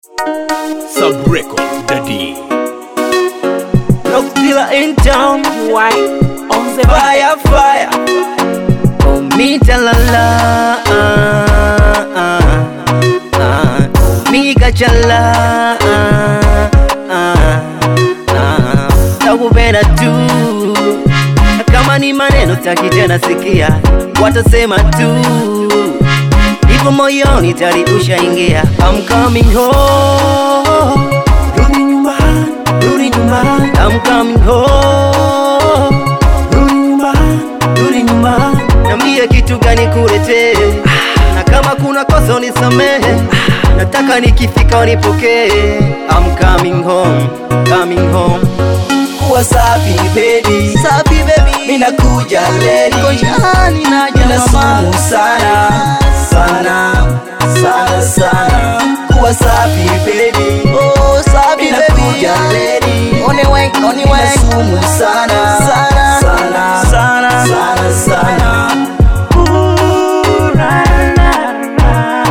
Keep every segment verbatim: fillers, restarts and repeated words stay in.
Sub Record, Daddy. Rock dealer in town, Why? On the fire, fire. Oh, me talala, ah, ah, ah. Oh, me kachala, ah, ah, ah. Takupenda tu, kama ni maneno taki tena sikia, watasema tu. Ipo moyoni tari ushaingia. I'm coming home, rudi nyumbani, rudi nyumbani. I'm coming home, rudi nyumbani, rudi nyumbani. Niambie kitu gani kulete, na kama kuna kosa unisamehe. Nataka nikifika unipokee. I'm coming home, coming home. Kuwa safi baby, safi baby. Mina kuja lady, kojani naja mama sana, sana, sana, sana. Kuwa safi baby, oh safi baby. Kuja lady, on the way, on the way. Sumu sana, sana, sana, sana, sana, sana. Ooh, ra, ra, ra.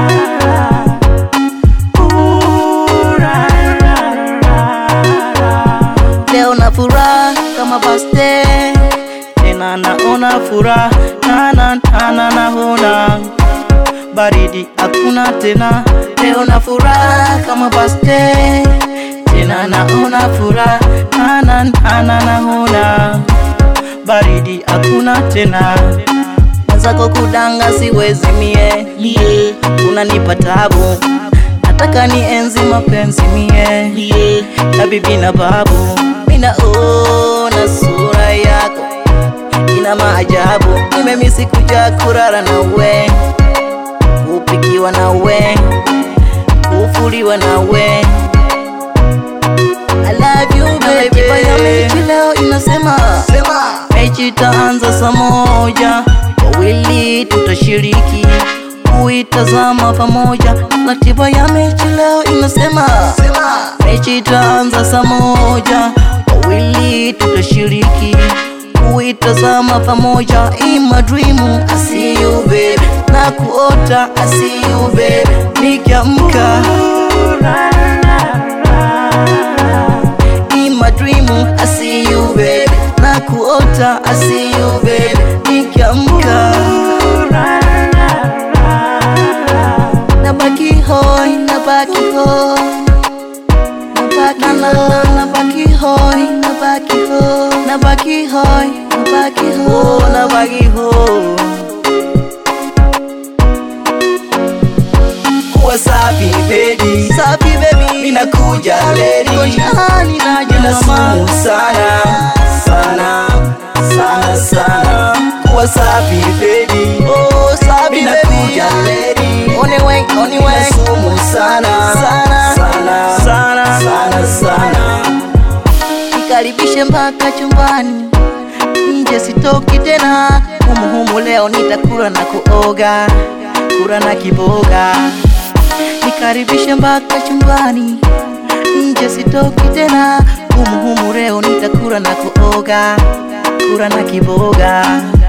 Ooh, ra, ra, ra. Leo na furaha kama birthday, tena naona furaha, na na na na naona baridi hakuna tena. Leo na furaha kama birthday, tena naona furaha, na na na na naona baridi hakuna tena. Mwenzako kudanga siwezi mie, yeah. Unanipa tabu, nataka nienzi mapenzi mie, yeah. Na bibi na babu, minaona sura yako ina maajabu. Nimemisi kuja kurara na we, kupikiwa na we, kufuliwa na we. I love you baby. Kibaya mechi leo inasema sema, mechi itaanza saa moja, wawili tutashiriki kuitazama pamoja. Ratiba ya mechi leo inasema sema, mechi itaanza saa moja, wawili tutashiriki kuitazama pamoja. In my dream I see you baby, na kuota I see you baby. Nikiamka in my dream I see you baby, na kuota I see you baby. Nikiamka nabaki hoi, nabaki hoi, nabaki hoi, nabaki hoi, nabaki hoi, nabaki hoi, nabaki hoi, nabaki hoi. Kuwa safi baby, safi baby. Mina kuja lady, kojani naja mama sana, sana, sana, sana. Kuwa safi baby, oh safi baby. Mina kuja lady, on the way, on the way. Sumu sana, sana, sana, sana, sana, sana. Nikaribishe mpaka chumbani, nje sitoki tena. Humu humu leo nitakula na kuoga, kula na kiboga. Nikaribishe mpaka chumbani, nje sitoki tena. Humu humu leo nitakula na kuoga, kula na kiboga.